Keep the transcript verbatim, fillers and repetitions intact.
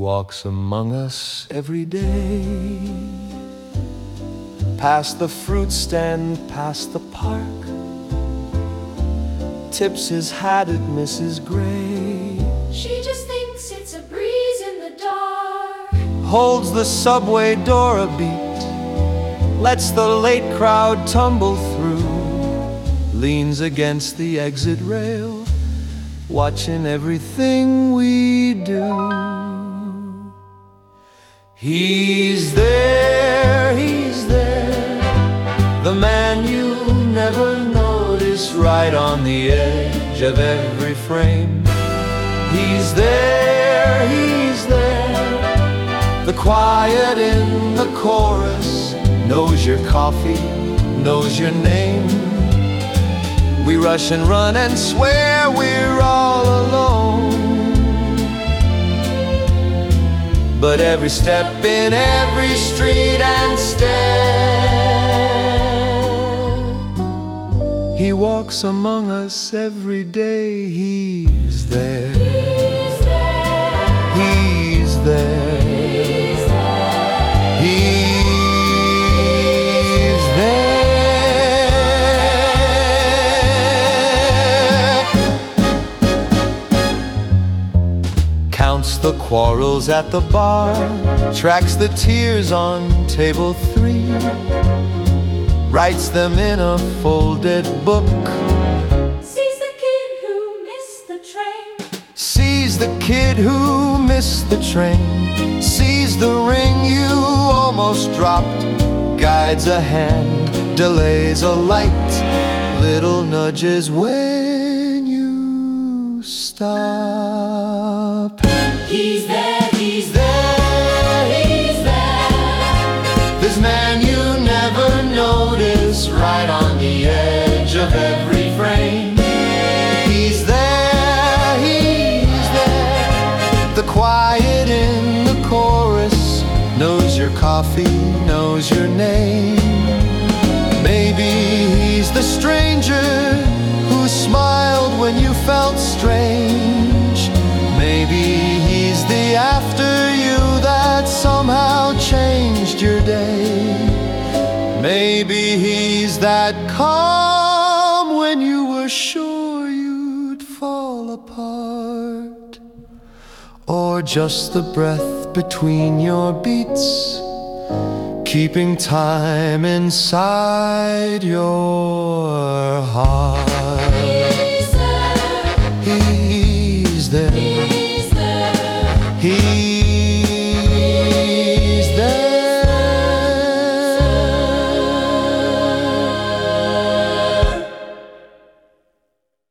walks among us every day. Past the fruit stand, past the park, tips his hat at Missus Gray. She just thinks it's a breeze in the dark. Holds the subway door a beat, lets the late crowd tumble through, leans against the exit rail, watching everything we do. He's there, he's there, the man you never notice, right on the edge of every frame. He's there, he's there, the quiet in the chorus, knows your coffee, knows your name. We rush and run and swear we're all alone, but every step in every street and stair, he walks among us every day. He's there, He's there, he's there, he's there. he's counts the quarrels at the bar, tracks the tears on table three, writes them in a folded book, Sees the kid who missed the train, sees the kid who missed the train, sees the ring you almost dropped, guides a hand, delays a light, little nudges when you stop. He's there, he's there, he's there, This man you never notice, right on the edge of every frame. He's there, he's there, the quiet in the chorus, knows your coffee, knows your name. Maybe he's the stranger who smiled when you felt strange. Maybe he's the after you that somehow changed your day. Maybe he's that calm when you were sure you'd fall apart, or just the breath between your beats, keeping time inside your heart. he's there, He's there,